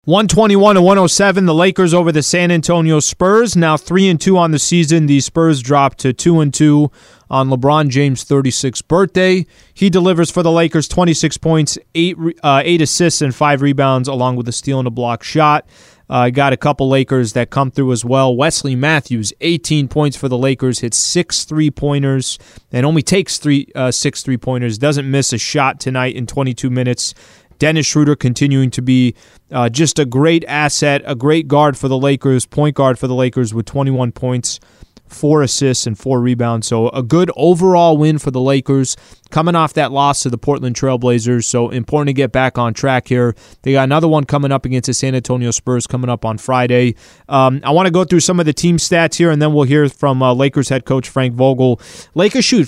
121 to 107, the Lakers over the San Antonio Spurs. Now 3-2 on the season. The Spurs dropped to 2-2 on LeBron James' 36th birthday. He delivers for the Lakers 26 points, 8 assists, and 5 rebounds, along with a steal and a block shot. Got a couple Lakers that come through as well. Wesley Matthews, 18 points for the Lakers, hits 6 3-pointers, and only takes 6 3-pointers. Doesn't miss a shot tonight in 22 minutes. Dennis Schroeder continuing to be just a great asset, a great guard for the Lakers, point guard for the Lakers with 21 points, 4 assists, and 4 rebounds. So a good overall win for the Lakers coming off that loss to the Portland Trail Blazers. So important to get back on track here. They got another one coming up against the San Antonio Spurs coming up on Friday. I want to go through some of the team stats here, and then we'll hear from Lakers head coach Frank Vogel. Lakers shoot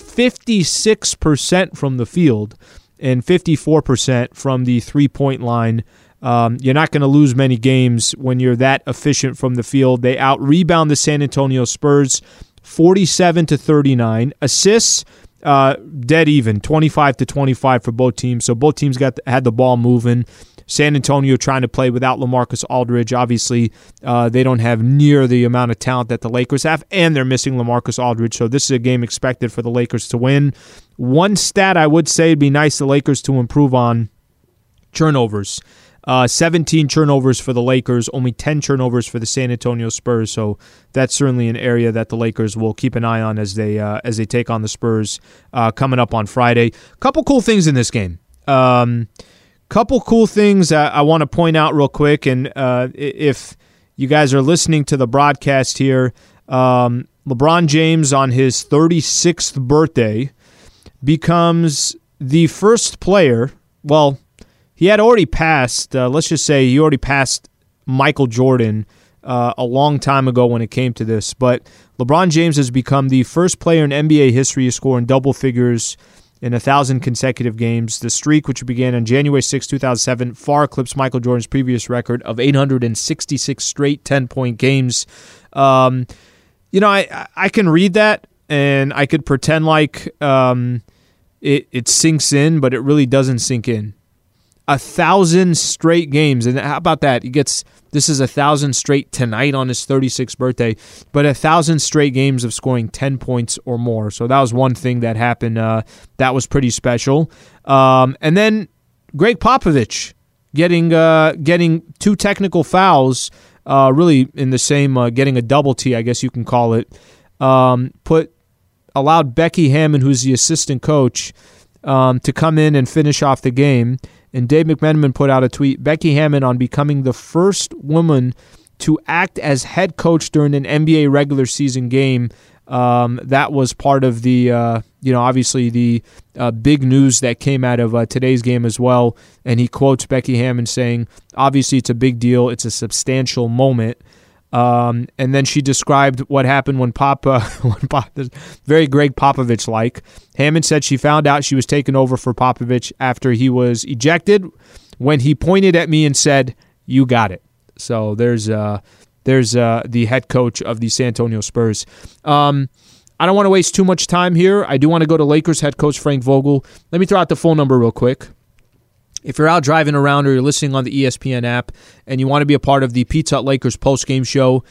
56% from the field and 54% from the three-point line. You're not going to lose many games when you're that efficient from the field. They out-rebound the San Antonio Spurs 47-39. Assists, dead even, 25-25 for both teams. So both teams had the ball moving. San Antonio trying to play without LaMarcus Aldridge. Obviously, they don't have near the amount of talent that the Lakers have, and they're missing LaMarcus Aldridge. So this is a game expected for the Lakers to win. One stat I would say it'd be nice the Lakers to improve on: turnovers. 17 turnovers for the Lakers, only 10 turnovers for the San Antonio Spurs. So that's certainly an area that the Lakers will keep an eye on as they take on the Spurs coming up on Friday. Couple cool things in this game. Couple cool things I want to point out real quick, and if you guys are listening to the broadcast here, LeBron James on his 36th birthday becomes the first player, well, he had already passed, let's just say he already passed Michael Jordan a long time ago when it came to this, but LeBron James has become the first player in NBA history to score in double figures in 1,000 consecutive games. The streak, which began on January 6, 2007, far eclipsed Michael Jordan's previous record of 866 straight 10-point games. I can read that, and I could pretend like it sinks in, but it really doesn't sink in. 1,000 straight games, and how about that? This is 1,000 straight tonight on his 36th birthday, but 1,000 straight games of scoring 10 points or more. So that was one thing that happened. That was pretty special. And then Greg Popovich getting 2 technical fouls, really in the same, getting a double T, I guess you can call it. Allowed Becky Hammon, who's the assistant coach, to come in and finish off the game. And Dave McMenamin put out a tweet: Becky Hammon on becoming the first woman to act as head coach during an NBA regular season game. That was part of the, obviously the big news that came out of today's game as well. And he quotes Becky Hammon saying, obviously it's a big deal. It's a substantial moment. And then she described what happened when very Greg Popovich-like. Hammond said she found out she was taken over for Popovich after he was ejected, when he pointed at me and said, "You got it." So there's the head coach of the San Antonio Spurs. I don't want to waste too much time here. I do want to go to Lakers head coach Frank Vogel. Let me throw out the phone number real quick. If you're out driving around or you're listening on the ESPN app and you want to be a part of the Pizza Hut Lakers postgame show,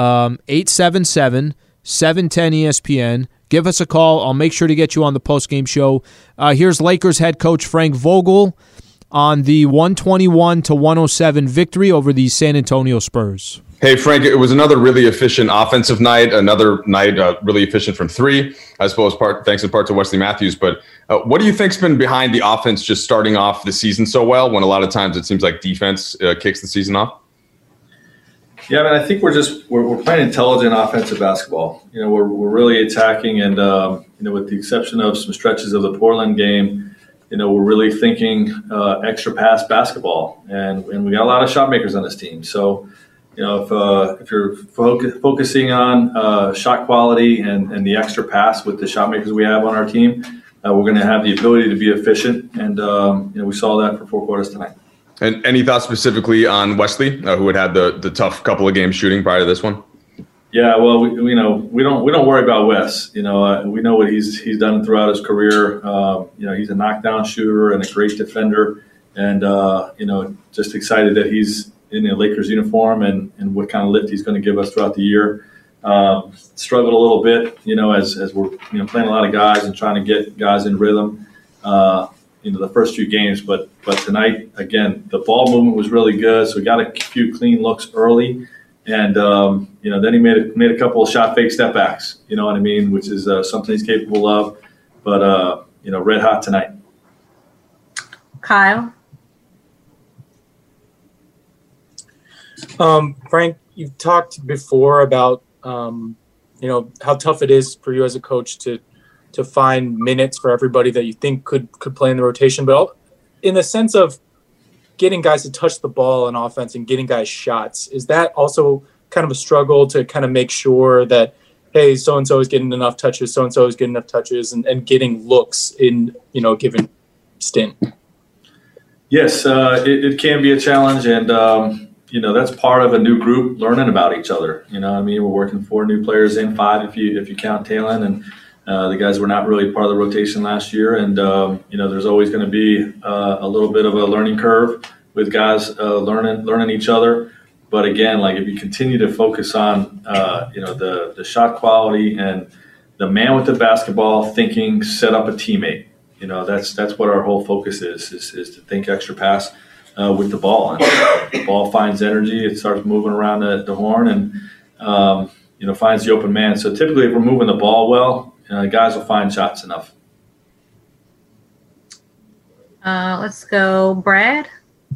877-710-ESPN. Give us a call. I'll make sure to get you on the postgame show. Here's Lakers head coach Frank Vogel on the 121-107 victory over the San Antonio Spurs. Hey, Frank, it was another really efficient offensive night, another night really efficient from three, I suppose, thanks in part to Wesley Matthews. But what do you think's been behind the offense just starting off the season so well, when a lot of times it seems like defense kicks the season off? Yeah, I mean, I think we're playing intelligent offensive basketball. We're really attacking, and with the exception of some stretches of the Portland game, we're really thinking extra pass basketball, and we got a lot of shot makers on this team. So, if you're focusing on shot quality and the extra pass with the shot makers we have on our team, we're going to have the ability to be efficient, and we saw that for 4 quarters tonight. And any thoughts specifically on Wesley, who had the tough couple of games shooting prior to this one? Yeah, well, we don't worry about Wes. We know what he's done throughout his career. He's a knockdown shooter and a great defender, and just excited that he's in a Lakers uniform and what kind of lift he's going to give us throughout the year. Struggled a little bit, as we're playing a lot of guys and trying to get guys in rhythm. The first few games, but tonight again the ball movement was really good, so we got a few clean looks early, and then he made a couple of shot fake step backs, which is something he's capable of, but red hot tonight. Kyle. Frank, you've talked before about how tough it is for you as a coach to find minutes for everybody that you think could play in the rotation. But in the sense of getting guys to touch the ball on offense and getting guys shots, is that also kind of a struggle to kind of make sure that, hey, so-and-so is getting enough touches, so-and-so is getting enough touches and getting looks in, a given stint? Yes, it can be a challenge. And, that's part of a new group learning about each other. We're working 4 new players in, 5 if you count Talon, and the guys were not really part of the rotation last year, and there's always going to be a little bit of a learning curve with guys learning each other. But again, like if you continue to focus on the shot quality and the man with the basketball thinking, set up a teammate. That's what our whole focus is to think extra pass with the ball. And the ball finds energy, it starts moving around the horn, and finds the open man. So typically, if we're moving the ball well, guys will find shots enough. Let's go, Brad.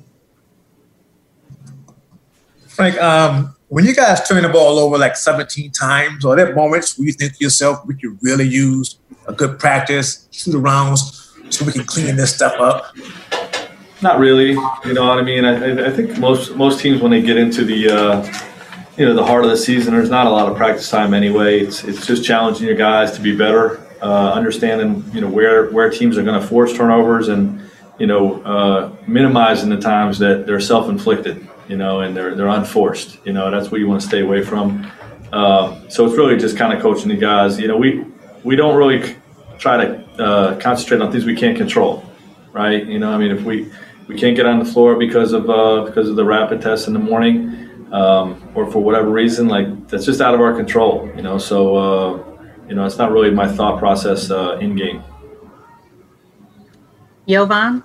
Frank, when you guys turn the ball over like 17 times, are there moments where you think to yourself, we could really use a good practice, shoot arounds, so we can clean this stuff up? Not really. You know what I mean? I think most teams, when they get into the heart of the season, there's not a lot of practice time anyway. It's just challenging your guys to be better, understanding where teams are going to force turnovers, and minimizing the times that they're self-inflicted, and they're unforced. That's what you want to stay away from. So it's really just kind of coaching the guys. We don't really try to concentrate on things we can't control, right? If we can't get on the floor because of the rapid test in the morning. Or for whatever reason, like that's just out of our control, so it's not really my thought process in game. Jovan.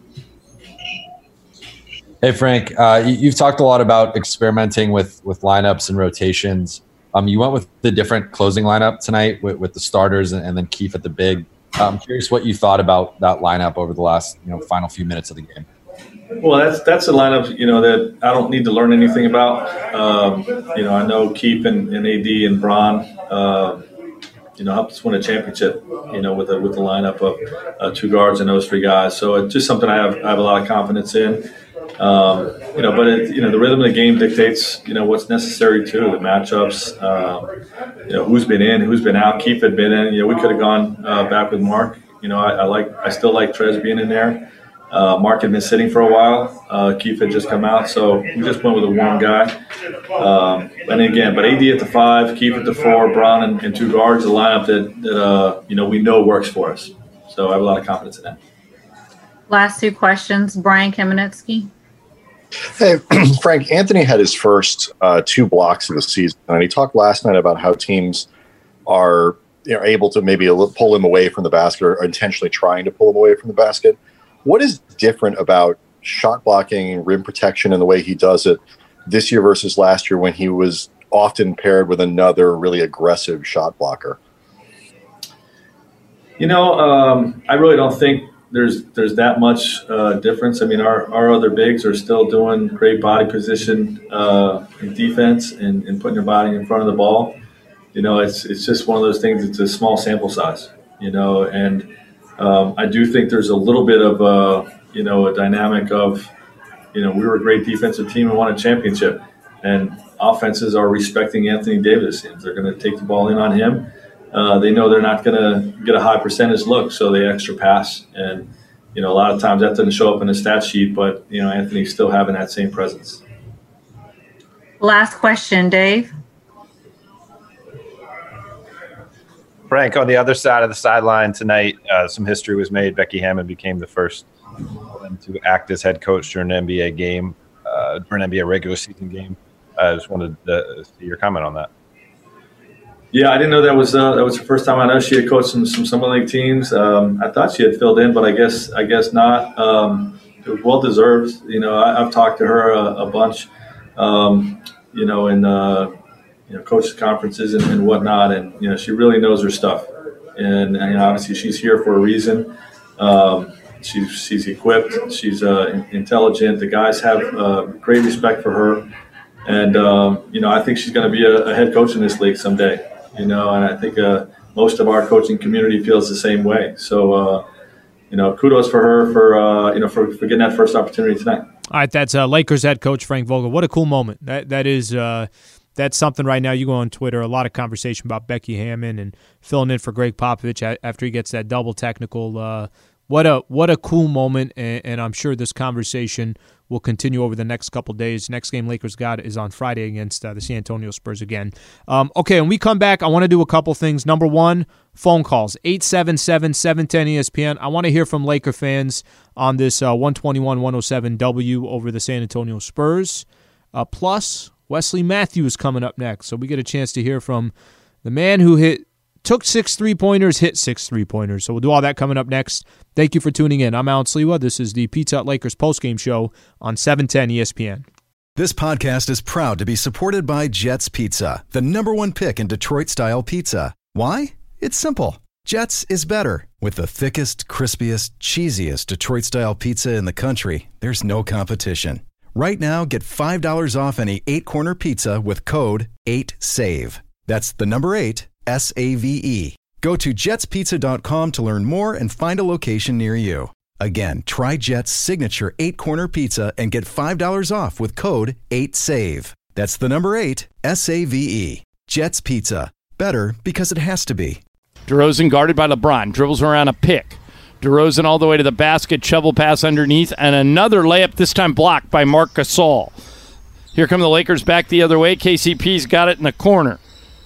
Hey Frank, you've talked a lot about experimenting with lineups and rotations. You went with the different closing lineup tonight with the starters and then Keith at the big. I'm curious what you thought about that lineup over the last final few minutes of the game. Well, that's a lineup, that I don't need to learn anything about. I know Keith and AD and Bron, helped us win a championship, with the lineup of 2 guards and those 3 guys. So it's just something I have a lot of confidence in. But the rhythm of the game dictates, what's necessary too, the matchups, who's been in, who's been out. Keith had been in. We could have gone back with Mark. I still like Trez being in there. Mark had been sitting for a while. Keith had just come out, so we just went with a warm guy. But AD at the 5, Keith at the 4, Bron and 2 guards, a lineup that we know works for us. So I have a lot of confidence in that. Last 2 questions, Brian Kamenetsky. Hey, Frank, Anthony had his first 2 blocks of the season, and he talked last night about how teams are able to maybe pull him away from the basket or intentionally trying to pull him away from the basket. What is different about shot blocking, rim protection, and the way he does it this year versus last year when he was often paired with another really aggressive shot blocker? I really don't think there's that much difference. I mean, our other bigs are still doing great body position in defense and putting your body in front of the ball. It's just one of those things. It's a small sample size, and I do think there's a little bit of a dynamic of, we were a great defensive team and won a championship, and offenses are respecting Anthony Davis. They're going to take the ball in on him. They know they're not going to get a high percentage look, so they extra pass. And, a lot of times that doesn't show up in the stat sheet, but, Anthony's still having that same presence. Last question, Dave. Frank, on the other side of the sideline tonight, some history was made. Becky Hammon became the first woman to act as head coach during an NBA game. for an NBA regular season game. I just wanted to see your comment on that. Yeah, I didn't know that was her first time. I know she had coached some summer league teams. I thought she had filled in, but I guess not. It was well deserved. I've talked to her a bunch, in coaches conferences and whatnot, and she really knows her stuff. And obviously she's here for a reason. She's equipped. She's intelligent. The guys have great respect for her, and I think she's going to be a head coach in this league someday. And I think most of our coaching community feels the same way. So, kudos for her for getting that first opportunity tonight. All right, that's Lakers head coach Frank Vogel. What a cool moment. That is that's something right now. You go on Twitter, a lot of conversation about Becky Hammon and filling in for Greg Popovich after he gets that double technical. What a cool moment, and I'm sure this conversation will continue over the next couple days. Next game Lakers got is on Friday against the San Antonio Spurs again. Okay, when we come back, I want to do a couple things. Number one, phone calls, 877-710-ESPN. I want to hear from Laker fans on this 121-107 W over the San Antonio Spurs. Plus, Wesley Matthews coming up next. So we get a chance to hear from the man who took 6 3-pointers, hit 6 3-pointers. So we'll do all that coming up next. Thank you for tuning in. I'm Alan Sliwa. This is the Pizza Hut Lakers postgame show on 710 ESPN. This podcast is proud to be supported by Jets Pizza, the #1 pick in Detroit-style pizza. Why? It's simple. Jets is better. With the thickest, crispiest, cheesiest Detroit-style pizza in the country, there's no competition. Right now, get $5 off any 8-corner pizza with code 8SAVE. That's the number 8, SAVE. Go to jetspizza.com to learn more and find a location near you. Again, try Jet's signature 8-corner pizza and get $5 off with code 8SAVE. That's the number 8, SAVE. Jet's Pizza. Better because it has to be. DeRozan guarded by LeBron. Dribbles around a pick. DeRozan all the way to the basket. Shovel pass underneath. And another layup, this time blocked by Marc Gasol. Here come the Lakers back the other way. KCP's got it in the corner.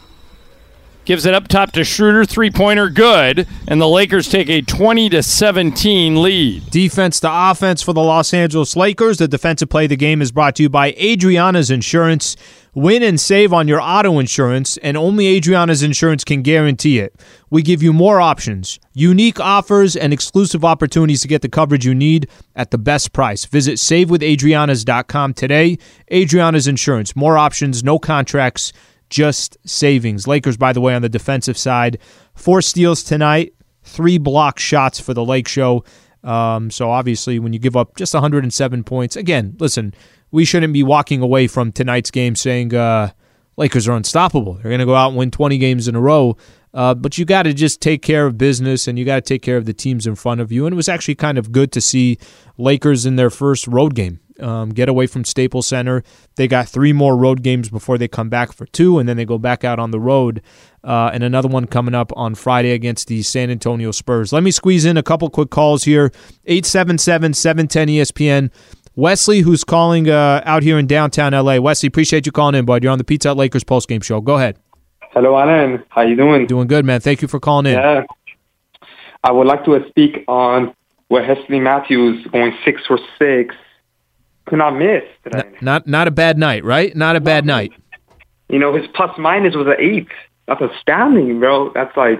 Gives it up top to Schroeder, 3-pointer, good, and the Lakers take a 20-17 lead. Defense to offense for the Los Angeles Lakers. The defensive play of the game is brought to you by Adriana's Insurance. Win and save on your auto insurance, and only Adriana's Insurance can guarantee it. We give you more options, unique offers, and exclusive opportunities to get the coverage you need at the best price. Visit SaveWithAdrianas.com today. Adriana's Insurance. More options, no contracts, just savings. Lakers, by the way, on the defensive side, 4 steals tonight, 3 block shots for the Lake Show. So obviously when you give up just 107 points, again, listen, we shouldn't be walking away from tonight's game saying Lakers are unstoppable. They're going to go out and win 20 games in a row. But you got to just take care of business, and you got to take care of the teams in front of you. And it was actually kind of good to see Lakers in their first road game get away from Staples Center. They got 3 more road games before they come back for 2, and then they go back out on the road. And another one coming up on Friday against the San Antonio Spurs. Let me squeeze in a couple quick calls here. 877-710-ESPN. Wesley, who's calling out here in downtown L.A. Wesley, appreciate you calling in, bud. You're on the Pizza Hut Lakers postgame show. Go ahead. Hello, Alan. How you doing? Doing good, man. Thank you for calling in. Yeah. I would like to speak on Wesley Matthews going 6 for 6. Could not miss today. Not a bad night, right? Not a bad night. His plus minus was an 8. That's astounding, bro. That's like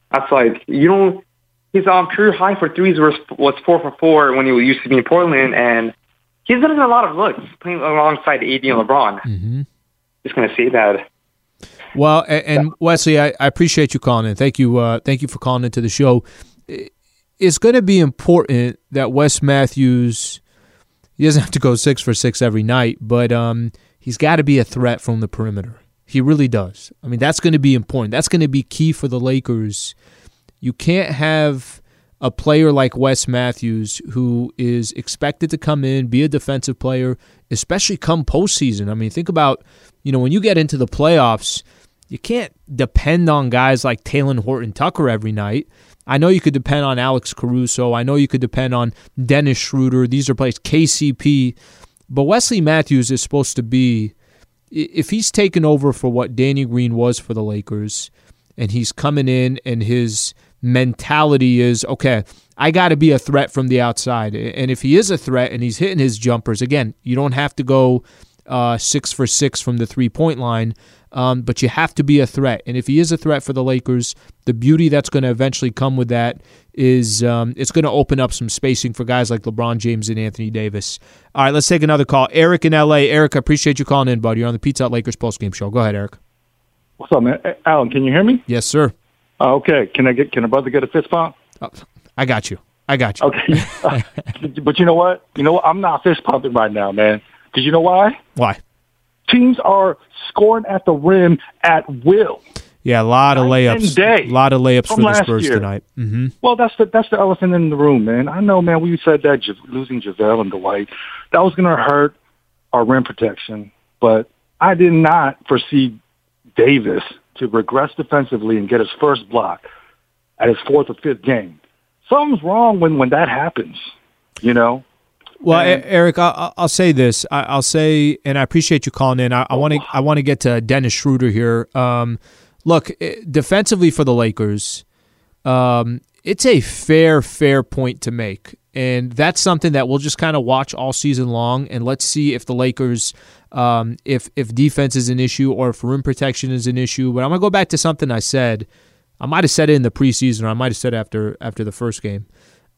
his career high for threes was 4 for 4 when he used to be in Portland, and he's getting a lot of looks playing alongside AD and LeBron. Mm-hmm. Just gonna say that. Well, and Wesley, I appreciate you calling in. Thank you for calling into the show. It's going to be important that Wes Matthews, he doesn't have to go 6 for 6 every night, but he's got to be a threat from the perimeter. He really does. I mean, that's going to be important. That's going to be key for the Lakers. You can't have a player like Wes Matthews who is expected to come in, be a defensive player, especially come postseason. I mean, think about, when you get into the playoffs, you can't depend on guys like Talen Horton-Tucker every night. I know you could depend on Alex Caruso. I know you could depend on Dennis Schroeder. These are players, KCP. But Wesley Matthews is supposed to be, if he's taken over for what Danny Green was for the Lakers, and he's coming in and his mentality is, okay, I got to be a threat from the outside. And if he is a threat and he's hitting his jumpers, again, you don't have to go 6 for 6 from the 3-point line, but you have to be a threat. And if he is a threat for the Lakers, the beauty that's going to eventually come with that is it's going to open up some spacing for guys like LeBron James and Anthony Davis. All right, let's take another call. Eric in L.A. Eric, I appreciate you calling in, buddy. You're on the Pizza Hut Lakers postgame show. Go ahead, Eric. What's up, man? Alan, can you hear me? Yes, sir. Okay. Can a brother get a fist bump? I got you. Okay. But you know what? I'm not fist pumping right now, man. Because you know why? Why? Teams are scoring at the rim at will. Yeah, a lot of layups. A lot of layups for the Spurs tonight. Mm-hmm. Well, that's the elephant in the room, man. I know, man. We said that losing JaVale and Dwight, that was going to hurt our rim protection. But I did not foresee Davis to regress defensively and get his first block at his 4th or 5th game. Something's wrong when that happens, Well, Eric, I'll say this. I'll say, and I appreciate you calling in. I want to get to Dennis Schroeder here. Look, defensively for the Lakers, it's a fair point to make. And that's something that we'll just kind of watch all season long, and let's see if the Lakers, if defense is an issue or if rim protection is an issue. But I'm going to go back to something I said. I might have said it in the preseason, or I might have said it after the first game.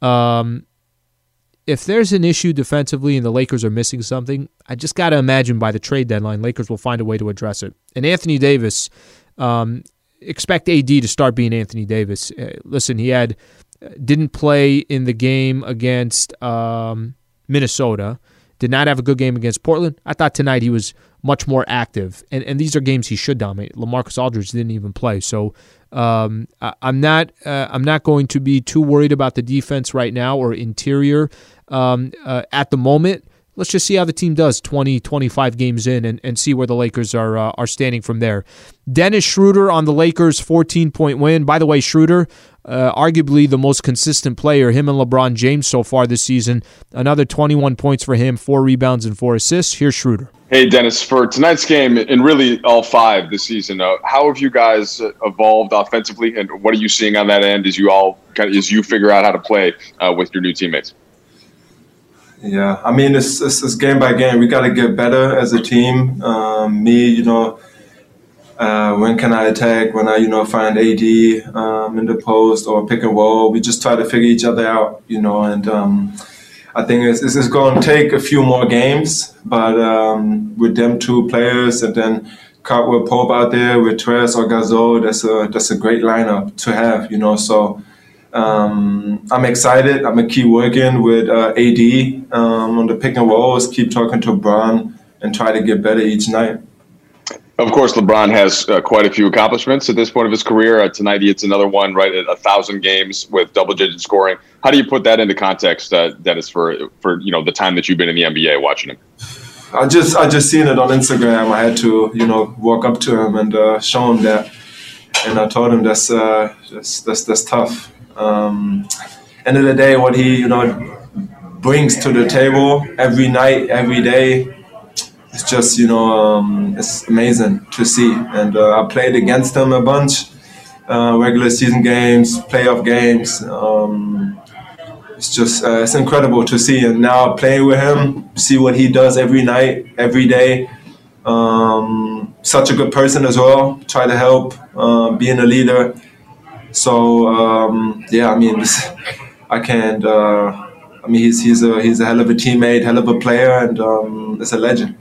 If there's an issue defensively and the Lakers are missing something, I just got to imagine by the trade deadline, Lakers will find a way to address it. And Anthony Davis, expect AD to start being Anthony Davis. Listen, he didn't play in the game against Minnesota, did not have a good game against Portland. I thought tonight he was much more active, and these are games he should dominate. LaMarcus Aldridge didn't even play, so I'm not going to be too worried about the defense right now or interior at the moment. Let's just see how the team does 20, 25 games in and see where the Lakers are standing from there. Dennis Schroeder on the Lakers' 14-point win. By the way, Schroeder, arguably the most consistent player, him and LeBron James so far this season. Another 21 points for him, 4 rebounds and 4 assists. Here's Schroeder. Hey, Dennis, for tonight's game, and really all 5 this season, how have you guys evolved offensively, and what are you seeing on that end as you figure out how to play with your new teammates? Yeah, I mean, it's game by game. We got to get better as a team. When can I attack? When I, find AD in the post or pick and roll, we just try to figure each other out, and I think it's going to take a few more games, but with them 2 players and then Caldwell Pope out there with Trez or Gasol, that's a great lineup to have, so I'm excited. I'm going to keep working with AD on the pick and rolls, keep talking to LeBron, and try to get better each night. Of course, LeBron has quite a few accomplishments at this point of his career. Tonight, he hits another one, right, at 1,000 games with double-digit scoring. How do you put that into context, Dennis, for the time that you've been in the NBA watching him? I just seen it on Instagram. I had to, walk up to him and show him that, and I told him that's tough. End of the day, what he brings to the table every night, every day. It's just, it's amazing to see. And I played against him a bunch, regular season games, playoff games. It's just, it's incredible to see. And now playing with him, see what he does every night, every day. Such a good person as well. Try to help, being a leader. So, I mean, I can't, he's a hell of a teammate, hell of a player, and it's a legend.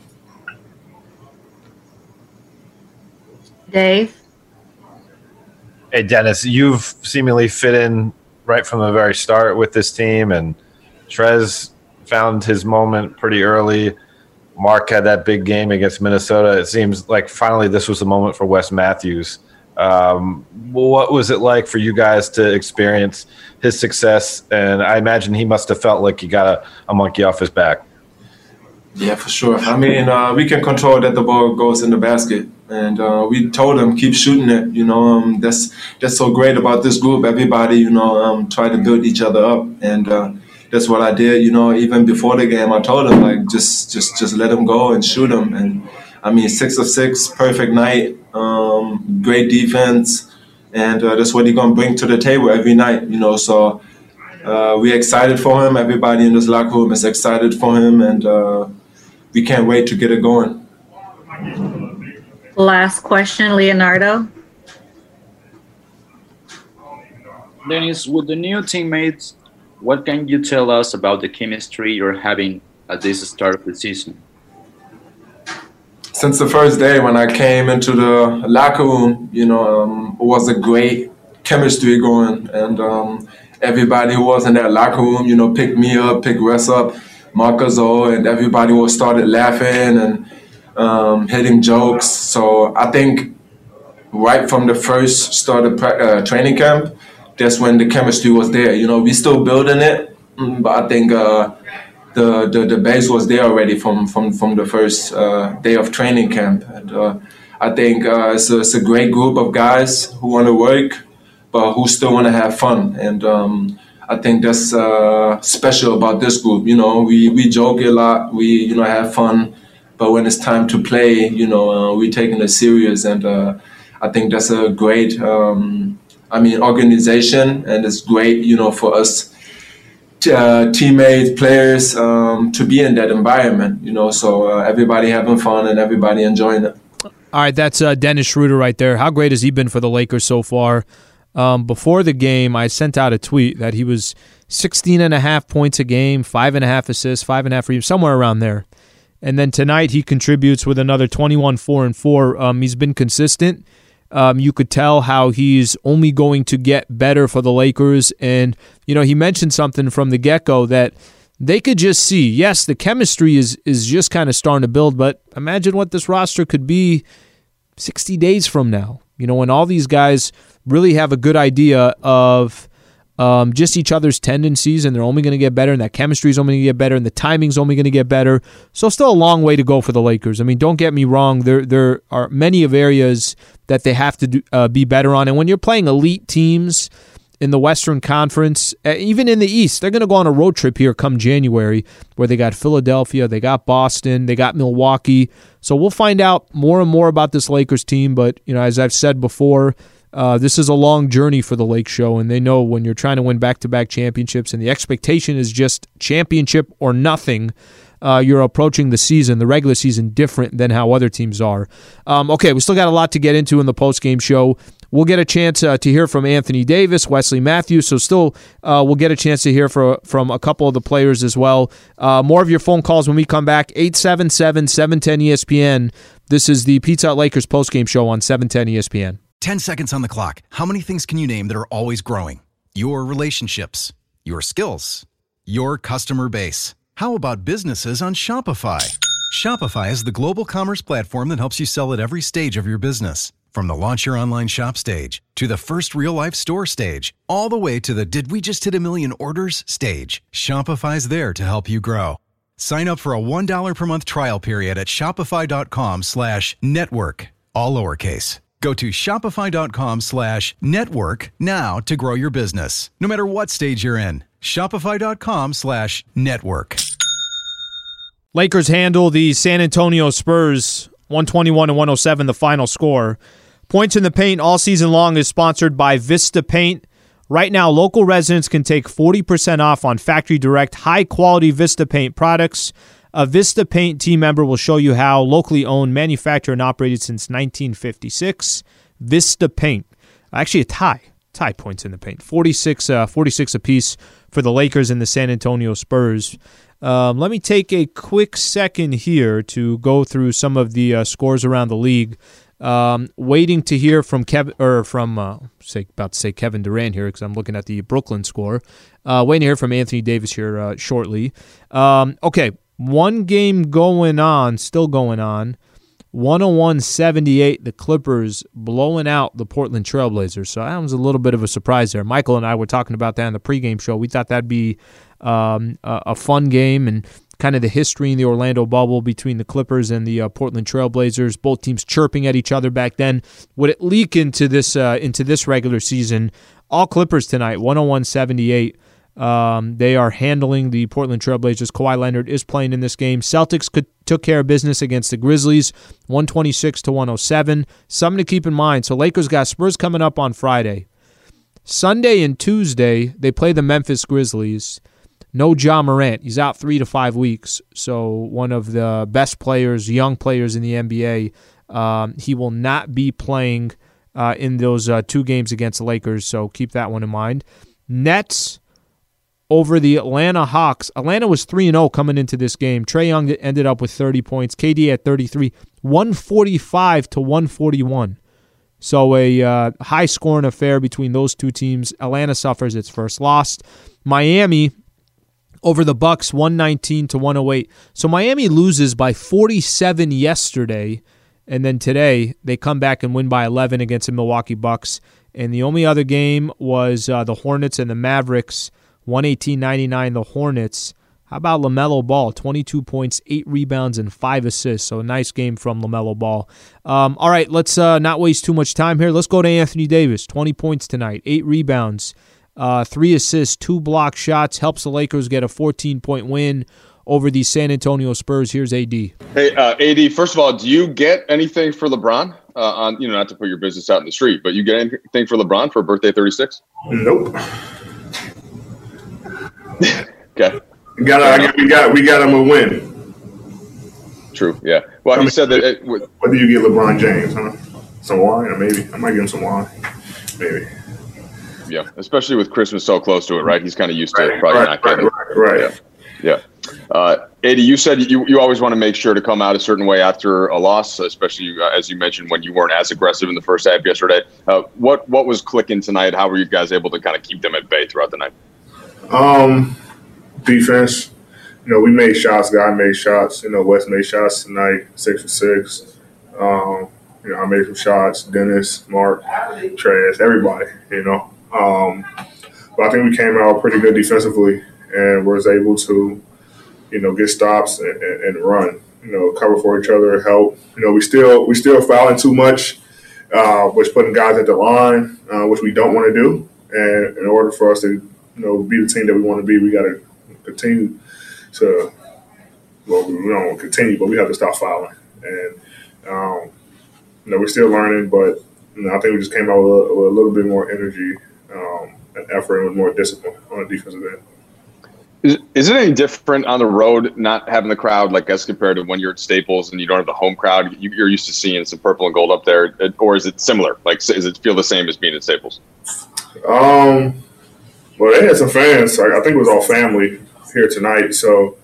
Dave? Hey, Dennis, you've seemingly fit in right from the very start with this team, and Trez found his moment pretty early. Mark had that big game against Minnesota. It seems like finally this was the moment for Wes Matthews. What was it like for you guys to experience his success? And I imagine he must have felt like he got a monkey off his back. Yeah, for sure. I mean, we can control that the ball goes in the basket. And we told him, keep shooting it. That's so great about this group. Everybody, try to build each other up. And that's what I did, even before the game. I told him, like, just let him go and shoot him. And, I mean, 6 of 6, perfect night, great defense. and that's what he's gonna bring to the table every night. So we're excited for him. Everybody in this locker room is excited for him, and we can't wait to get it going. Last question, Leonardo. Dennis, with the new teammates, what can you tell us about the chemistry you're having at this start of the season? Since the first day when I came into the locker room, it was a great chemistry going, and everybody who was in that locker room, picked me up, picked Russ up, Marcus, and everybody was started laughing and hitting jokes. So I think right from the first start of training camp, that's when the chemistry was there. We still building it, but I think the base was there already from the first day of training camp. And I think it's a great group of guys who want to work, but who still want to have fun. And I think that's special about this group. We joke a lot, we have fun, but when it's time to play, we're taking it serious. And I think that's a great organization, and it's great, for us teammates, players, to be in that environment, so everybody having fun and everybody enjoying it. All right, that's Dennis Schroeder right there. How great has he been for the Lakers so far? Before the game, I sent out a tweet that he was 16.5 points a game, 5.5 assists, 5.5 rebounds, somewhere around there. And then tonight he contributes with another 21, 4, and 4. He's been consistent. You could tell how he's only going to get better for the Lakers. And, he mentioned something from the get-go that they could just see, yes, the chemistry is just kind of starting to build, but imagine what this roster could be 60 days from now. When all these guys really have a good idea of just each other's tendencies, and they're only going to get better, and that chemistry is only going to get better, and the timing's only going to get better. So still a long way to go for the Lakers. I mean, don't get me wrong. There are many of areas that they have to be better on. And when you're playing elite teams in the Western Conference, even in the East, they're going to go on a road trip here come January where they got Philadelphia, they got Boston, they got Milwaukee. So we'll find out more and more about this Lakers team. But, as I've said before, this is a long journey for the Lake Show, and they know when you're trying to win back-to-back championships and the expectation is just championship or nothing, you're approaching the season, the regular season, different than how other teams are. Okay, we still got a lot to get into in the post-game show. We'll get a chance to hear from Anthony Davis, Wesley Matthews, so still we'll get a chance to hear from a couple of the players as well. More of your phone calls when we come back, 877-710-ESPN. This is the Pizza Hut Lakers post-game show on 710 ESPN. 10 seconds on the clock. How many things can you name that are always growing? Your relationships, your skills, your customer base. How about businesses on Shopify? Shopify is the global commerce platform that helps you sell at every stage of your business. From the launch your online shop stage, to the first real-life store stage, all the way to the did we just hit a million orders stage. Shopify's there to help you grow. Sign up for a $1 per month trial period at shopify.com/network, all lowercase. Go to shopify.com/network now to grow your business, no matter what stage you're in. Shopify.com/network. Lakers handle the San Antonio Spurs 121-107, the final score. Points in the Paint all season long is sponsored by Vista Paint. Right now, local residents can take 40% off on factory direct, high-quality Vista Paint products. A Vista Paint team member will show you how. Locally owned, manufactured, and operated since 1956. Vista Paint. Actually, a tie points in the paint. 46 apiece for the Lakers and the San Antonio Spurs. Let me take a quick second here to go through some of the scores around the league. Waiting to hear from Kevin Durant here because I'm looking at the Brooklyn score. Waiting to hear from Anthony Davis here shortly. Okay, one game still going on. 101-78, the Clippers blowing out the Portland Trailblazers. So that was a little bit of a surprise there. Michael and I were talking about that in the pregame show. We thought that'd be a fun game and kind of the history in the Orlando bubble between the Clippers and the Portland Trailblazers. Both teams chirping at each other back then. Would it leak into this regular season? All Clippers tonight, 101-78. They are handling the Portland Trailblazers. Kawhi Leonard is playing in this game. Celtics took care of business against the Grizzlies, 126-107. Something to keep in mind. So Lakers got Spurs coming up on Friday. Sunday and Tuesday, they play the Memphis Grizzlies. No Ja Morant. He's out 3 to 5 weeks. So one of the best players, young players in the NBA. He will not be playing in those 2 games against the Lakers, so keep that one in mind. Nets over the Atlanta Hawks. Atlanta was 3-0 coming into this game. Trae Young ended up with 30 points. KD at 33. 145-141. So a high-scoring affair between those two teams. Atlanta suffers its first loss. Miami over the Bucks, 119-108. So Miami loses by 47 yesterday, and then today they come back and win by 11 against the Milwaukee Bucks. And the only other game was the Hornets and the Mavericks, 118-99 the Hornets. How about LaMelo Ball? 22 points, 8 rebounds, and 5 assists. So a nice game from LaMelo Ball. All right, let's not waste too much time here. Let's go to Anthony Davis. 20 points tonight, 8 rebounds, 3 assists, 2 block shots. Helps the Lakers get a 14-point win over the San Antonio Spurs. Here's AD. Hey, AD, first of all, do you get anything for LeBron? Not to put your business out in the street, but you get anything for LeBron for birthday 36? Nope. Okay. We got him a win. True. Yeah. Well, he said that. What do you get LeBron James? Huh? Some wine, or maybe I might give him some wine. Maybe. Yeah, especially with Christmas so close to it, right? He's kind of used to it. Probably not getting it. Right. Yeah. AD, you said you always want to make sure to come out a certain way after a loss, especially as you mentioned when you weren't as aggressive in the first half yesterday. What was clicking tonight? How were you guys able to kind of keep them at bay throughout the night? Defense. We made shots. Guy made shots. Wes made shots tonight, 6 for 6. I made some shots. Dennis, Mark, Trez, everybody. But I think we came out pretty good defensively and was able to, get stops and run. Cover for each other, help. We still fouling too much, which putting guys at the line, which we don't want to do. And in order for us to, be the team that we want to be, we got to continue to. Well, we don't want to continue, but we have to stop fouling. And we're still learning, but I think we just came out with a little bit more energy and effort and with more discipline on the defensive end. Is it any different on the road not having the crowd as compared to when you're at Staples and you don't have the home crowd? You're used to seeing some purple and gold up there, or is it similar? Does it feel the same as being at Staples? Well, they had some fans. I think it was all family here tonight, so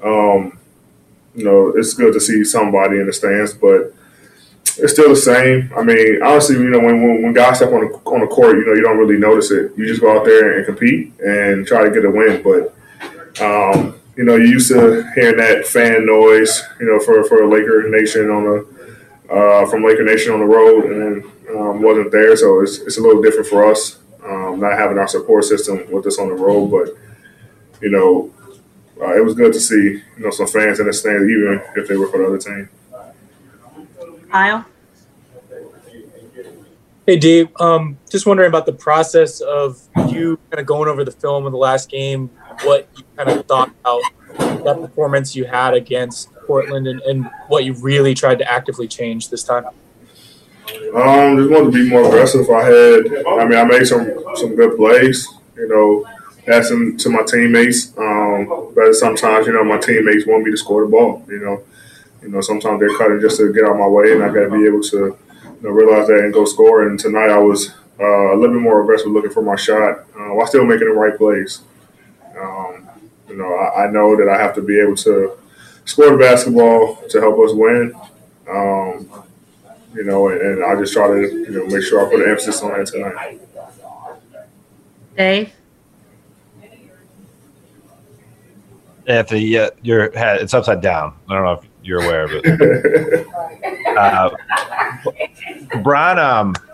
it's good to see somebody in the stands, but it's still the same. I mean, honestly, when guys step on the court, you don't really notice it. You just go out there and compete and try to get a win, but. You're used to hearing that fan noise, for Laker Nation from Laker Nation on the road, and wasn't there, so it's a little different for us, not having our support system with us on the road. But it was good to see some fans in the stands, even if they were for the other team. Kyle. Hey, Dave. Just wondering about the process of you kind of going over the film of the last game, what you kind of thought about that performance you had against Portland and what you really tried to actively change this time. Just wanted to be more aggressive. I made some good plays, passed them to my teammates. But sometimes, my teammates want me to score the ball, sometimes they're cutting just to get out of my way, and I got to be able to realize that and go score. And tonight I was a little bit more aggressive looking for my shot while still making the right plays. I know that I have to be able to score the basketball to help us win. And I just try to, make sure I put an emphasis on that tonight. Dave? Anthony, yeah, your head, it's upside down. I don't know if you're aware of it. LeBron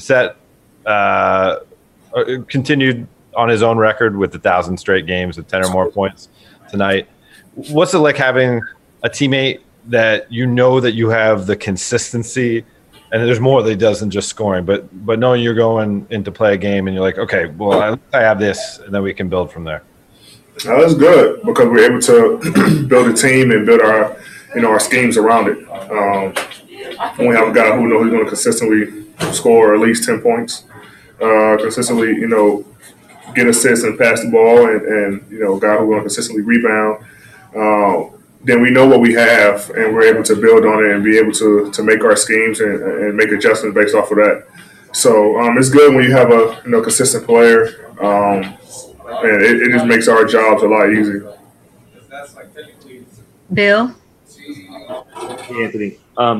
continued on his own record with 1,000 straight games with 10 or more points tonight. What's it like having a teammate that that you have the consistency, and there's more that he does than just scoring, but knowing you're going in to play a game and you're like, okay, well, I have this, and then we can build from there? It's good because we're able to build a team and build our schemes around it. When we have a guy who knows he's going to consistently score at least 10 points, consistently, get assists and pass the ball, and a guy who's going to consistently rebound, then we know what we have, and we're able to build on it and be able to make our schemes and make adjustments based off of that. So it's good when you have a consistent player, and it just makes our jobs a lot easier. Bill? Hey, Anthony.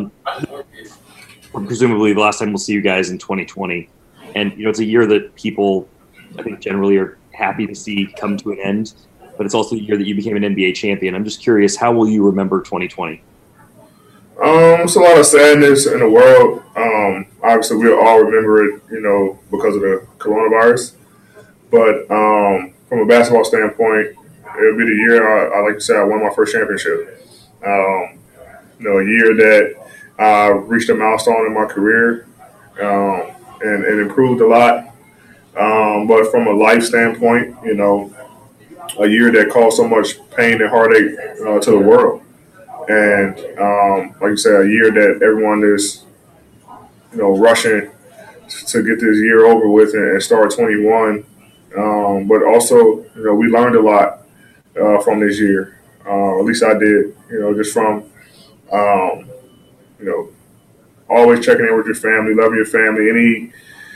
Presumably the last time we'll see you guys in 2020. And, it's a year that people, I think, generally are happy to see come to an end. But it's also the year that you became an NBA champion. I'm just curious, how will you remember 2020? It's a lot of sadness in the world. Obviously, we'll all remember it, because of the coronavirus. But from a basketball standpoint, it'll be the year, I like to say, I won my first championship. A year that I reached a milestone in my career and improved a lot. But from a life standpoint, a year that caused so much pain and heartache to the world. And like you said, a year that everyone is, rushing to get this year over with and start 21. But also, we learned a lot from this year. At least I did, just from, always checking in with your family, loving your family, any,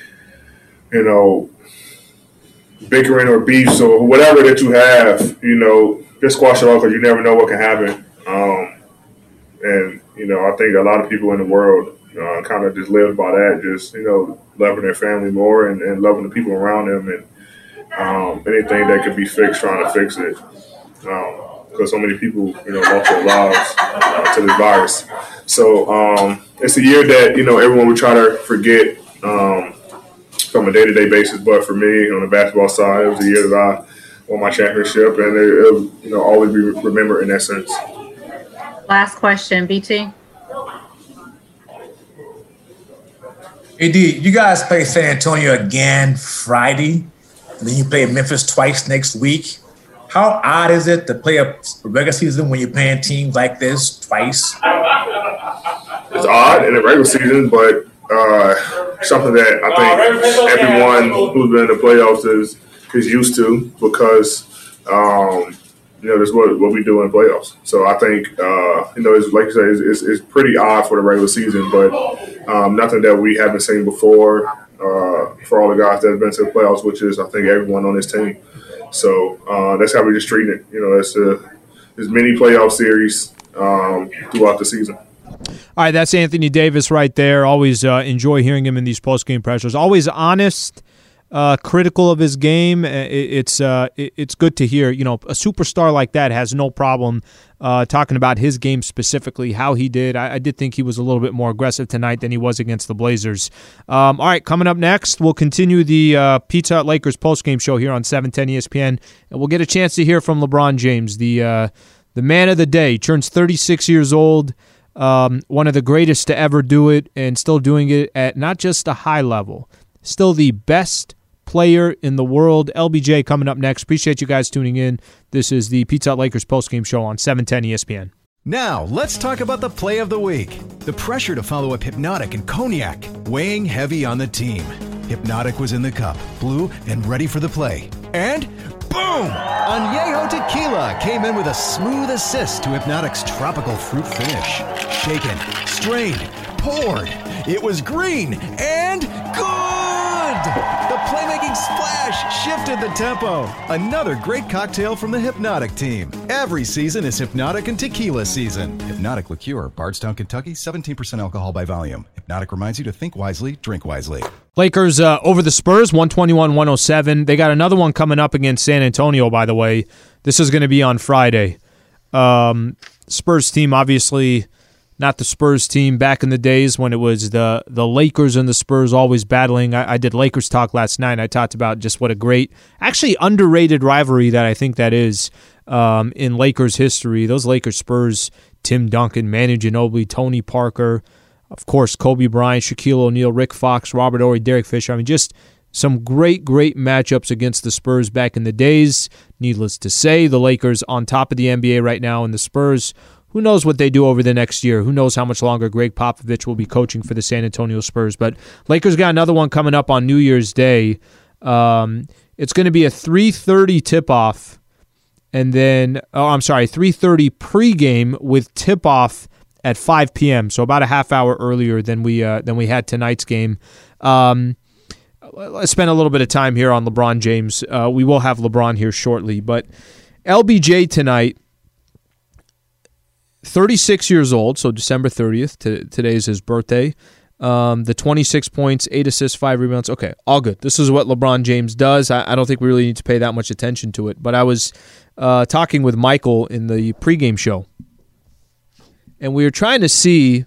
bickering or beefs or whatever that you have, just squash it off because you never know what can happen. And, I think a lot of people in the world kind of just live by that, just, loving their family more and loving the people around them and anything that could be fixed, trying to fix it. Because so many people, lost their lives to this virus. So it's a year that, everyone would try to forget from a day-to-day basis. But for me, on the basketball side, it was a year that I won my championship, and it'll always be remembered in that sense. Last question, BT. AD, you guys play San Antonio again Friday, and then you play Memphis twice next week. How odd is it to play a regular season when you're playing teams like this twice? It's odd in the regular season, but something that I think everyone who's been in the playoffs is used to because, that's what we do in the playoffs. So I think, it's like you say, it's pretty odd for the regular season, but nothing that we haven't seen before for all the guys that have been to the playoffs, which is, I think, everyone on this team. So that's how we just treat it. It's mini playoff series throughout the season. All right, that's Anthony Davis right there. Always enjoy hearing him in these post-game pressers. Always honest, critical of his game. It's good to hear. A superstar like that has no problem talking about his game specifically, how he did. I did think he was a little bit more aggressive tonight than he was against the Blazers. All right, coming up next, we'll continue the Pizza Hut Lakers post-game show here on 710 ESPN, and we'll get a chance to hear from LeBron James, the man of the day. Turns 36 years old. One of the greatest to ever do it, and still doing it at not just a high level, still the best player in the world. LBJ coming up next. Appreciate you guys tuning in. This is the Pizza Hut Lakers postgame show on 710 ESPN. Now, let's talk about the play of the week. The pressure to follow up Hypnotic and Cognac, weighing heavy on the team. Hypnotic was in the cup, blue, and ready for the play. And boom! Añejo Tequila came in with a smooth assist to Hypnotic's tropical fruit finish. Shaken, strained, poured. It was green and good! The playmaking splash shifted the tempo. Another great cocktail from the Hypnotic team. Every season is Hypnotic and Tequila season. Hypnotic Liqueur, Bardstown, Kentucky, 17% alcohol by volume. Hypnotic reminds you to think wisely, drink wisely. Lakers over the Spurs, 121-107. They got another one coming up against San Antonio, by the way. This is going to be on Friday. Spurs team, obviously not the Spurs team back in the days when it was the Lakers and the Spurs always battling. I did Lakers talk last night. I talked about just what a great, actually underrated rivalry that I think that is in Lakers history. Those Lakers-Spurs, Tim Duncan, Manu Ginobili, Tony Parker, of course, Kobe Bryant, Shaquille O'Neal, Rick Fox, Robert Horry, Derek Fisher. I mean, just some great matchups against the Spurs back in the days. Needless to say, the Lakers on top of the NBA right now, and the Spurs, who knows what they do over the next year? Who knows how much longer Greg Popovich will be coaching for the San Antonio Spurs? But Lakers got another one coming up on New Year's Day. It's going to be a 3:30 tip-off, and then 3:30 pregame with tip-off at 5 p.m. So about a half hour earlier than we had tonight's game. Let's spend a little bit of time here on LeBron James. We will have LeBron here shortly, but LBJ tonight, 36 years old, so December 30th. Today is his birthday. The 26 points, 8 assists, 5 rebounds. Okay, all good. This is what LeBron James does. I don't think we really need to pay that much attention to it. But I was talking with Michael in the pregame show, and we were trying to see,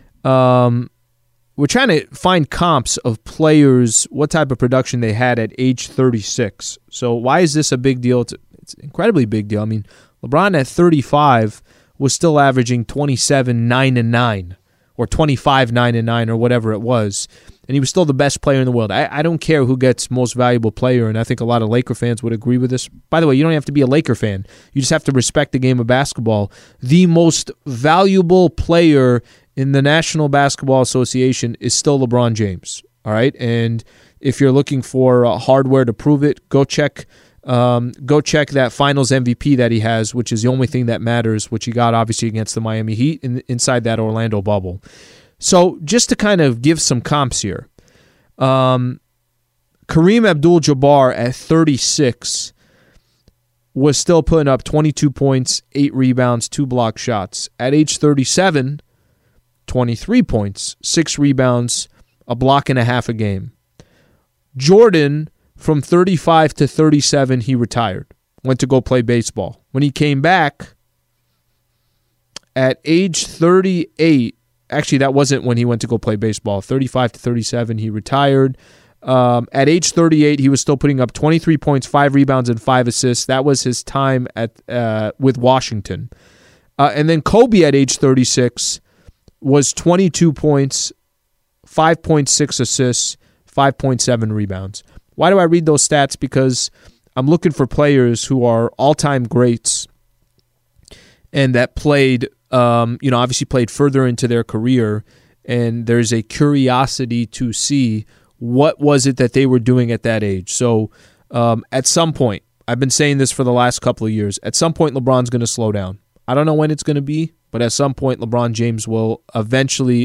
we're trying to find comps of players, what type of production they had at age 36. So why is this a big deal? It's an incredibly big deal. I mean, LeBron at 35 was still averaging 27, 9, and 9, or 25, 9, and 9, or whatever it was. And he was still the best player in the world. I don't care who gets most valuable player, and I think a lot of Laker fans would agree with this. By the way, you don't have to be a Laker fan. You just have to respect the game of basketball. The most valuable player in the National Basketball Association is still LeBron James. All right? And if you're looking for hardware to prove it, go check that Finals MVP that he has, which is the only thing that matters, which he got obviously against the Miami Heat inside that Orlando bubble. So just to kind of give some comps here, Kareem Abdul-Jabbar at 36 was still putting up 22 points, 8 rebounds, 2 block shots. At age 37, 23 points, 6 rebounds, a block and a half a game. Jordan, from 35 to 37, he retired, went to go play baseball. When he came back at age 38, actually that wasn't when he went to go play baseball, 35 to 37, he retired. At age 38, he was still putting up 23 points, 5 rebounds, and 5 assists. That was his time with Washington. And then Kobe at age 36 was 22 points, 5.6 assists, 5.7 rebounds. Why do I read those stats? Because I'm looking for players who are all-time greats and that played, obviously played further into their career, and there's a curiosity to see what was it that they were doing at that age. So at some point, I've been saying this for the last couple of years, at some point LeBron's going to slow down. I don't know when it's going to be, but at some point LeBron James will eventually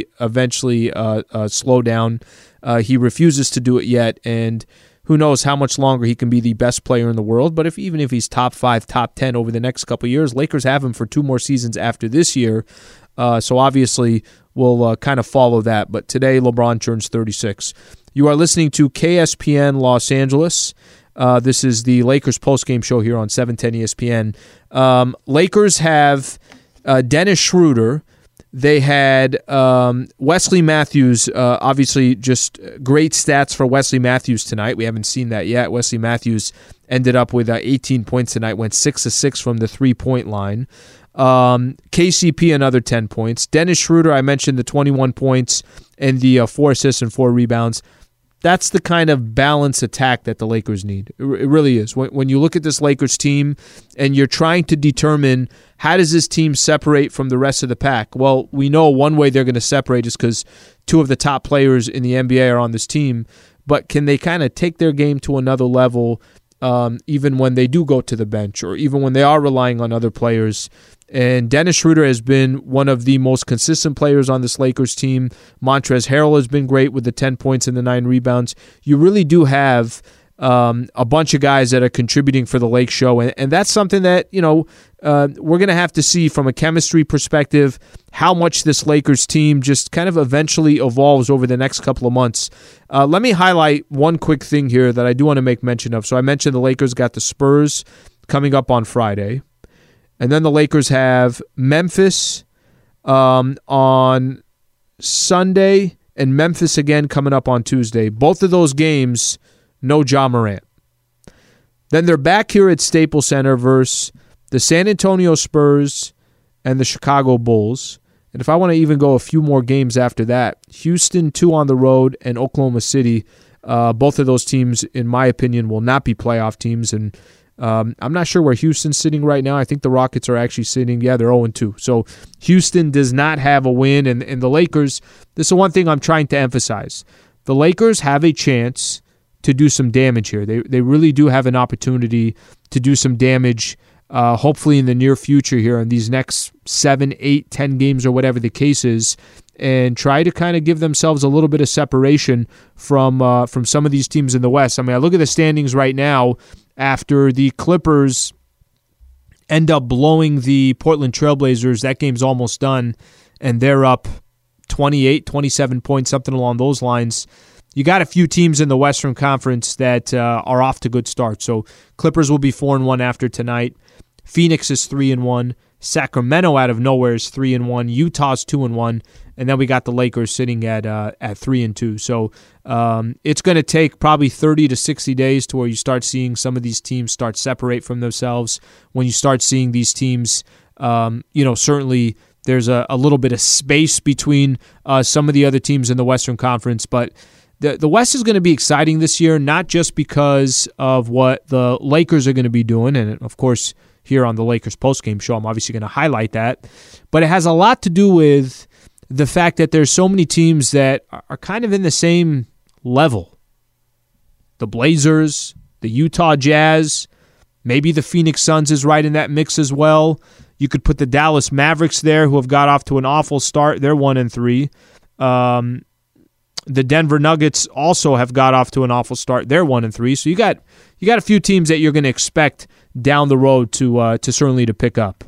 slow down. He refuses to do it yet, and who knows how much longer he can be the best player in the world. But even if he's top 5, top 10 over the next couple of years, Lakers have him for 2 more seasons after this year. So obviously we'll kind of follow that. But today LeBron turns 36. You are listening to KSPN Los Angeles. This is the Lakers postgame show here on 710 ESPN. Lakers have Dennis Schroeder. They had Wesley Matthews, obviously just great stats for Wesley Matthews tonight. We haven't seen that yet. Wesley Matthews ended up with 18 points tonight, went 6 of 6 from the three-point line. KCP, another 10 points. Dennis Schroeder, I mentioned the 21 points and the 4 assists and 4 rebounds. That's the kind of balanced attack that the Lakers need. It really is. When you look at this Lakers team and you're trying to determine how does this team separate from the rest of the pack, well, we know one way they're going to separate is because 2 of the top players in the NBA are on this team. But can they kind of take their game to another level even when they do go to the bench or even when they are relying on other players? And Dennis Schroeder has been one of the most consistent players on this Lakers team. Montrezl Harrell has been great with the 10 points and the 9 rebounds. You really do have a bunch of guys that are contributing for the Lake Show, and that's something that we're going to have to see from a chemistry perspective how much this Lakers team just kind of eventually evolves over the next couple of months. Let me highlight one quick thing here that I do want to make mention of. So I mentioned the Lakers got the Spurs coming up on Friday. And then the Lakers have Memphis on Sunday and Memphis again coming up on Tuesday. Both of those games, no Ja Morant. Then they're back here at Staples Center versus the San Antonio Spurs and the Chicago Bulls. And if I want to even go a few more games after that, Houston 2 on the road and Oklahoma City Both of those teams, in my opinion, will not be playoff teams. And I'm not sure where Houston's sitting right now. I think the Rockets are actually sitting, they're 0-2. So Houston does not have a win. And the Lakers, this is one thing I'm trying to emphasize. The Lakers have a chance to do some damage here. They really do have an opportunity to do some damage, hopefully in the near future here in these next 7, 8, 10 games or whatever the case is, and try to kind of give themselves a little bit of separation from some of these teams in the West. I mean, I look at the standings right now after the Clippers end up blowing the Portland Trailblazers. That game's almost done, and they're up 28, 27 points, something along those lines. You got a few teams in the Western Conference that are off to good starts. So Clippers will be 4-1 after tonight. Phoenix is 3-1. Sacramento out of nowhere is 3-1. Utah's 2-1. And then we got the Lakers sitting at 3-2. So it's going to take probably 30 to 60 days to where you start seeing some of these teams start separate from themselves. When you start seeing these teams, certainly there's a little bit of space between some of the other teams in the Western Conference. But the West is going to be exciting this year, not just because of what the Lakers are going to be doing. And, of course, here on the Lakers postgame show, I'm obviously going to highlight that. But it has a lot to do with the fact that there's so many teams that are kind of in the same level. The Blazers, the Utah Jazz, maybe the Phoenix Suns is right in that mix as well. You could put the Dallas Mavericks there, who have got off to an awful start. They're 1-3. The Denver Nuggets also have got off to an awful start. They're 1-3. So you got a few teams that you're going to expect down the road to certainly to pick up.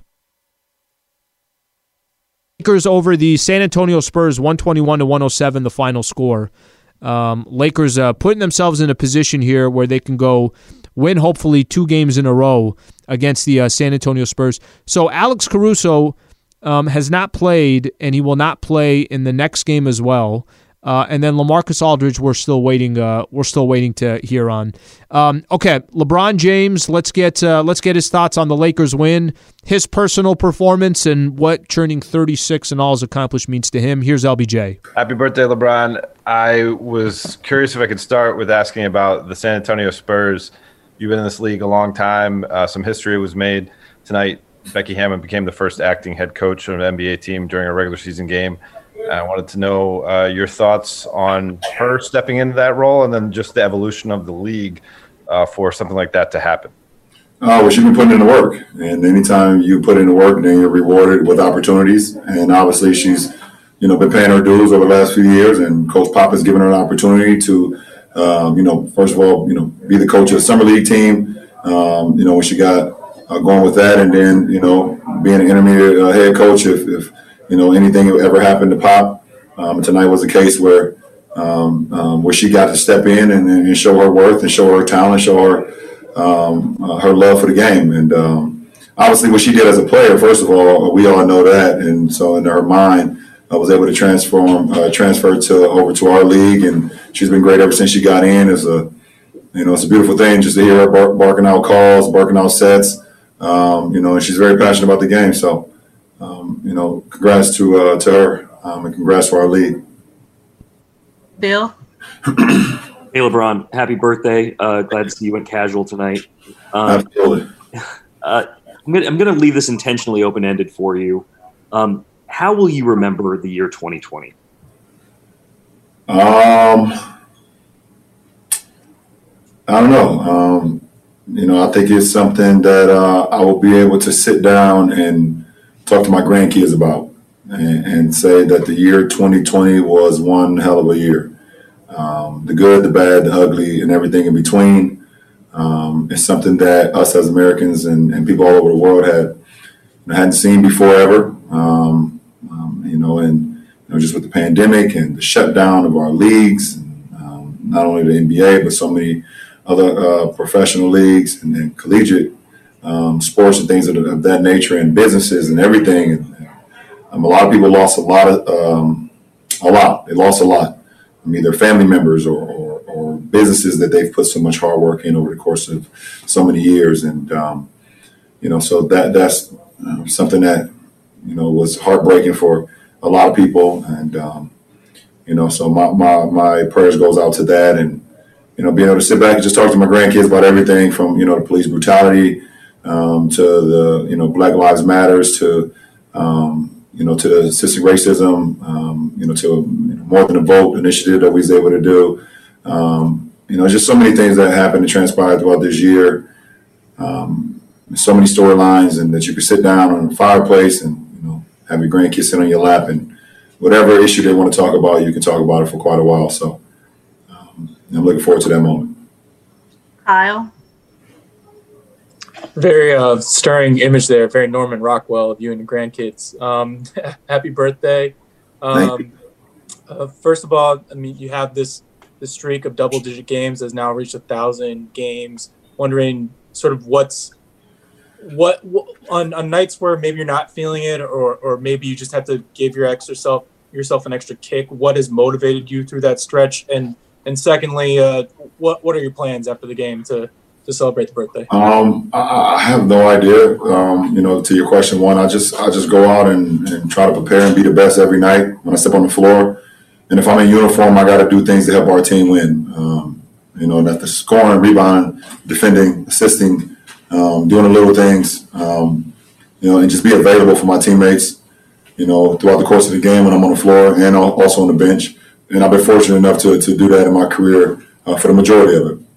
Lakers over the San Antonio Spurs, 121-107, the final score. Lakers putting themselves in a position here where they can go win hopefully 2 games in a row against the San Antonio Spurs. So Alex Caruso has not played, and he will not play in the next game as well. And then LaMarcus Aldridge, we're still waiting to hear on. Okay, LeBron James. Let's get his thoughts on the Lakers win, his personal performance, and what turning 36 and all his accomplished means to him. Here's LBJ. Happy birthday, LeBron. I was curious if I could start with asking about the San Antonio Spurs. You've been in this league a long time. Some history was made tonight. Becky Hammon became the first acting head coach of an NBA team during a regular season game. I wanted to know your thoughts on her stepping into that role, and then just the evolution of the league for something like that to happen. Well, she's been putting in the work, and anytime you put in the work, then you're rewarded with opportunities. And obviously, she's been paying her dues over the last few years, and Coach Pop has given her an opportunity to, first of all, be the coach of the summer league team. When she got going with that, and then being an intermediate head coach if anything ever happened to Pop. Tonight was a case where she got to step in and show her worth and show her talent, show her her love for the game. And obviously what she did as a player, first of all, we all know that. And so in her mind, I was able to transfer over to our league. And she's been great ever since she got in. It's a beautiful thing just to hear her barking out calls, barking out sets. And she's very passionate about the game. So, congrats to her, and congrats to our league. Bill? Hey, LeBron, happy birthday. Glad to see you went casual tonight. Absolutely. I'm going to leave this intentionally open-ended for you. How will you remember the year 2020? I don't know. I think it's something that I will be able to sit down and talk to my grandkids about and say that the year 2020 was one hell of a year. The good, the bad, the ugly, and everything in between. It's something that us as Americans and people all over the world hadn't seen before ever. Just with the pandemic and the shutdown of our leagues, not only the NBA, but so many other professional leagues and collegiate sports and things of that nature, and businesses and everything. And a lot of people lost a lot. They lost a lot. Either family members or businesses that they've put so much hard work in over the course of so many years. And, so that's something that, was heartbreaking for a lot of people. And, so my prayers goes out to that. And, being able to sit back and just talk to my grandkids about everything from, the police brutality to the, Black Lives Matters to, to the systemic racism, to More Than a Vote initiative that we was able to do. Just so many things that happened and transpired throughout this year. So many storylines, and that you could sit down on a fireplace and, have your grandkids sit on your lap, and whatever issue they want to talk about, you can talk about it for quite a while. So I'm looking forward to that moment. Kyle? Very stirring image there. Very Norman Rockwell of you and your grandkids. Happy birthday. First of all, you have this streak of double-digit games that's now reached 1,000 games. Wondering sort of what on nights where maybe you're not feeling it, or maybe you just have to give yourself an extra kick. What has motivated you through that stretch? And secondly, what are your plans after the game to celebrate the birthday? I have no idea. To your question, one, I just go out and try to prepare and be the best every night when I step on the floor. And if I'm in uniform, I got to do things to help our team win. That's the scoring, rebounding, defending, assisting, doing the little things, and just be available for my teammates, throughout the course of the game when I'm on the floor and also on the bench. And I've been fortunate enough to do that in my career for the majority of it.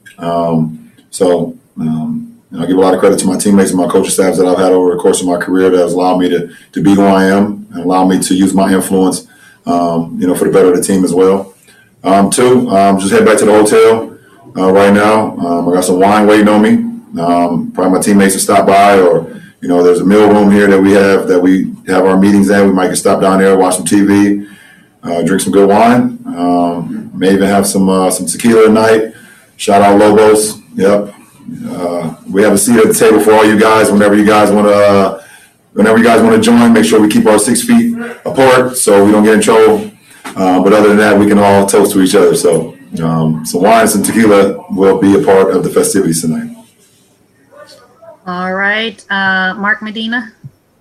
I give a lot of credit to my teammates and my coaching staffs that I've had over the course of my career that has allowed me to be who I am and allow me to use my influence, for the better of the team as well. Two, just head back to the hotel right now. I got some wine waiting on me. Probably my teammates will stop by, or there's a meal room here that we have our meetings at. We might get stop down there, watch some TV, drink some good wine. May even have some tequila tonight. Shout out Lobos. Yep. We have a seat at the table for all you guys. Whenever you guys want to join, make sure we keep our 6 feet apart so we don't get in trouble. But other than that, we can all toast to each other. So some wine, some tequila will be a part of the festivities tonight. All right. Mark Medina.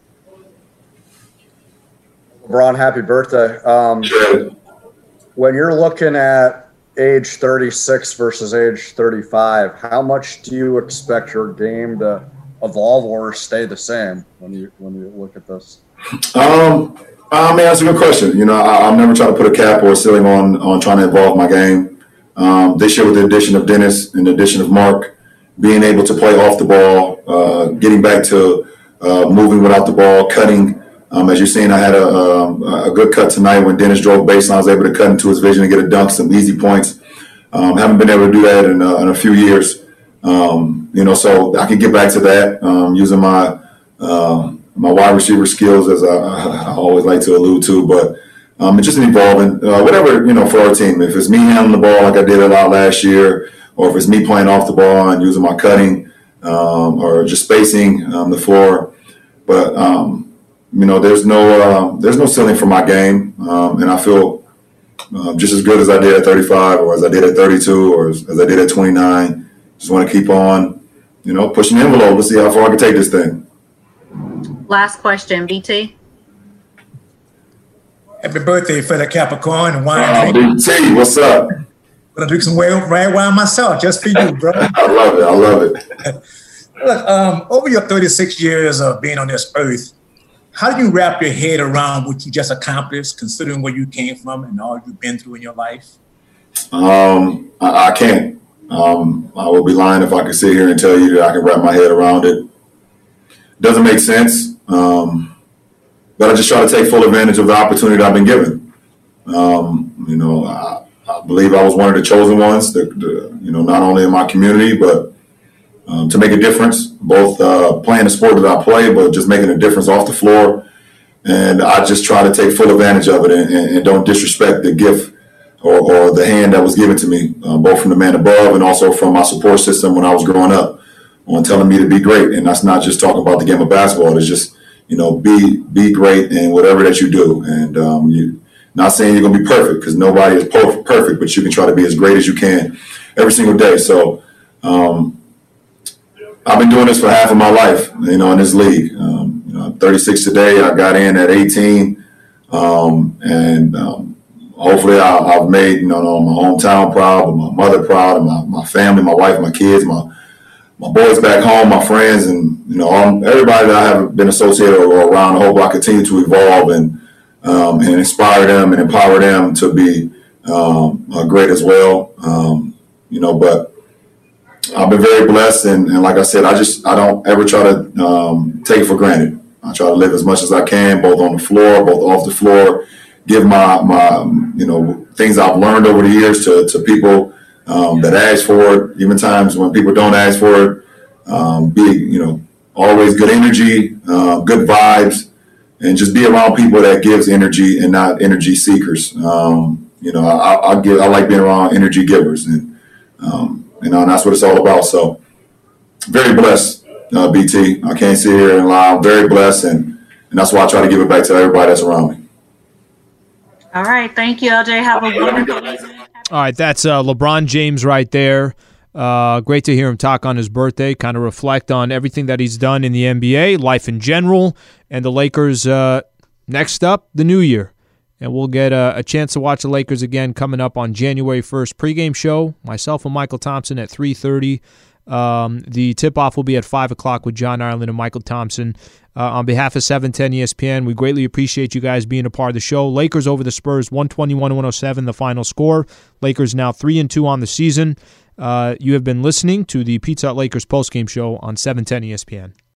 LeBron, happy birthday. When you're looking at age 36 versus age 35, how much do you expect your game to evolve or stay the same when you look at this? That's a good question. I'll never try to put a cap or a ceiling on trying to evolve my game. This year with the addition of Dennis and the addition of Mark, being able to play off the ball, getting back to moving without the ball, cutting. As you're seeing, I had a good cut tonight when Dennis drove baseline. I was able to cut into his vision and get a dunk, some easy points. Haven't been able to do that in a few years. So I can get back to that using my wide receiver skills, as I always like to allude to. But it's just evolving, whatever, for our team. If it's me handling the ball like I did a lot last year, or if it's me playing off the ball and using my cutting or just spacing the floor. But, there's no ceiling for my game. And I feel just as good as I did at 35 or as I did at 32 or as I did at 29. Just want to keep on, pushing the envelope. Let's see how far I can take this thing. Last question, BT. Happy birthday, fellow Capricorn and wine drink. BT, what's up? Gonna drink some red wine myself, just for you, bro. I love it. Look, over your 36 years of being on this earth, how do you wrap your head around what you just accomplished, considering where you came from and all you've been through in your life? I can't. I would be lying if I could sit here and tell you that I can wrap my head around it. Doesn't make sense. But I just try to take full advantage of the opportunity that I've been given. I believe I was one of the chosen ones, not only in my community, but to make a difference, both playing the sport that I play, but just making a difference off the floor. And I just try to take full advantage of it and don't disrespect the gift or the hand that was given to me, both from the man above and also from my support system when I was growing up, on telling me to be great. And that's not just talking about the game of basketball. It's just, be great in whatever that you do. And you not saying you're going to be perfect, because nobody is perfect, but you can try to be as great as you can every single day. So I've been doing this for half of my life, in this league. I'm 36 today. I got in at 18. And hopefully I've made my hometown proud, my mother proud, and my family, my wife, my kids, my boys back home, my friends, and everybody that I have been associated or around. I hope I continue to evolve and inspire them and empower them to be great as well. But I've been very blessed, and like I said, I don't ever try to take it for granted. I try to live as much as I can, both on the floor, both off the floor. Give my things I've learned over the years to people that ask for it, even times when people don't ask for it. Be always good energy, good vibes, and just be around people that gives energy and not energy seekers. I like being around energy givers, and that's what it's all about. So very blessed, BT. I can't sit here and lie. I'm very blessed, and that's why I try to give it back to everybody that's around me. All right. Thank you, LJ. Have a wonderful evening. All right. That's LeBron James right there. Great to hear him talk on his birthday, kind of reflect on everything that he's done in the NBA, life in general, and the Lakers next up, the new year. And we'll get a chance to watch the Lakers again coming up on January 1st. Pregame show, myself and Michael Thompson at 3:30. The tip-off will be at 5 o'clock with John Ireland and Michael Thompson. On behalf of 710 ESPN, we greatly appreciate you guys being a part of the show. Lakers over the Spurs, 121-107, the final score. Lakers now 3-2 on the season. You have been listening to the Pizza Hut Lakers postgame show on 710 ESPN.